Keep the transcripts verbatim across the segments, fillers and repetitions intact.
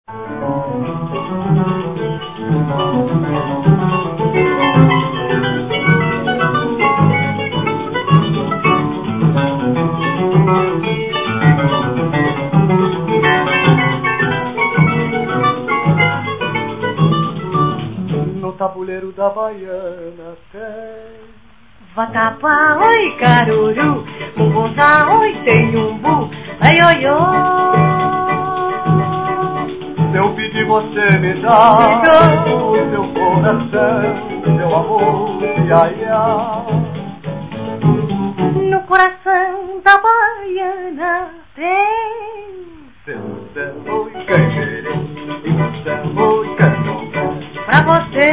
No tabuleiro da Baiana tem vatapá, oi caruru, mungunzá, oi tenhumbu, ai oi oi. Se eu pedir você me dá o seu coração, seu amor, ia, ia. No coração da Baiana tem Samba e canjerê, samba e candomblé. pra você.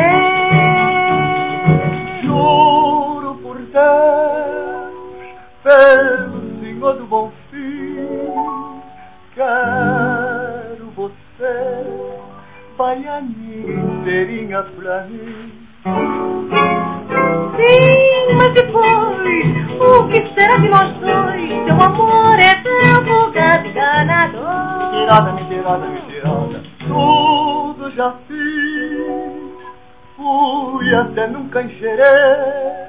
Juro por Deus, pelo Senhor do Bom Fim, quero você, baianinha inteirinha pra mim. Sim, mas depois, o que será de nós dois? Seu amor é tão fugaz e enganador. Mentirada, mentirada, mentirada, tudo já fiz. Fui até num canjerê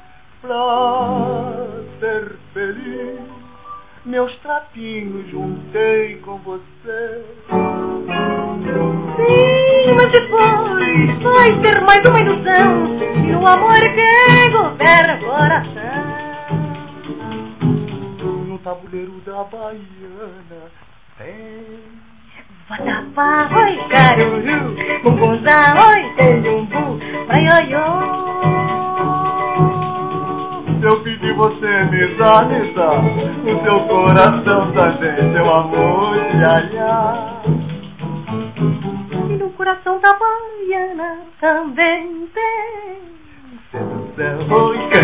pra ser feliz. Meus trapinhos juntei com você. Sim, mas depois vai ter mais uma ilusão. E o amor que governa o coração. No tabuleiro da Baiana tem vatapá, oi caruru, mungunzá, oi tenhumbu, ai oi oi. Se eu pedir você me dá, me dá o seu coração também, seu amor, ia, ia. E no coração da Baiana também tem Sedução, oi,